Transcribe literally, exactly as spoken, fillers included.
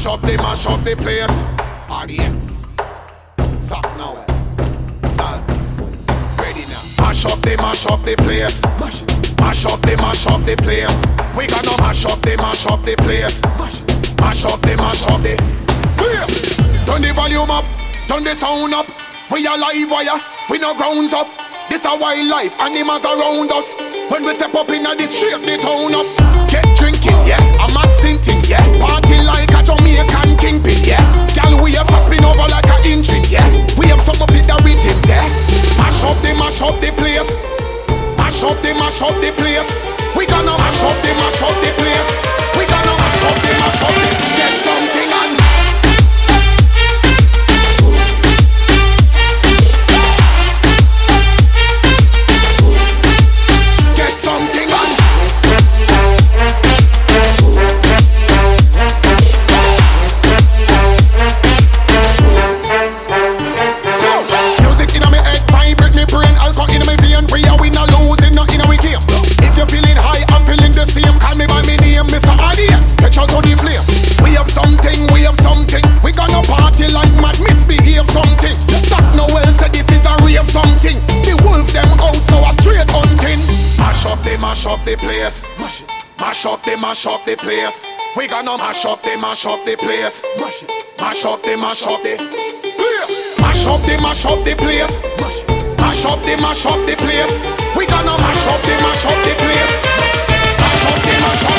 up, they mash up the place. Audience, stop now. Solve. Ready now. Mash up, they mash up the place. Mash it. Mash up, they mash up the place. We gonna mash up, they mash up the place. Mash it. Mash up, they mash up the place. Turn the volume up, turn the sound up. We are live wire, we no grounds up. This a wildlife, animals around us. When we step up in the street, the town up. Get drinking, yeah, a mad sinting, yeah. Party like a Jamaican kingpin, yeah. Girl, we have to spin over like a engine, yeah. We have some of it that rhythm, yeah. Mash up the, mash up the place. Mash up the, mash up the place. We gonna mash up the, mash up the place. We gonna mash up the, mash up the. Get something on. Something on. Music in my head, vibrate me brain, alcohol in my vein. We are we not losing, not in our game. If you're feeling high, I'm feeling the same. Call me by my name, Mister Audience. Catch out to the flame. We have something, we have something. We gonna party like mad, misbehave something. Zach Noel said this is a rave something. The wolves them out, so a straight hunting. Mash up, they mash up the place. Mash it. Mash up, they mash up the place. We gonna mash up, they mash up the place. Mash it. Mash up, they mash up the place. Mash up, they mash up the place. Mash it. Mash up, they mash up the place. We gonna mash up, they mash up the place. Mash up, they mash up.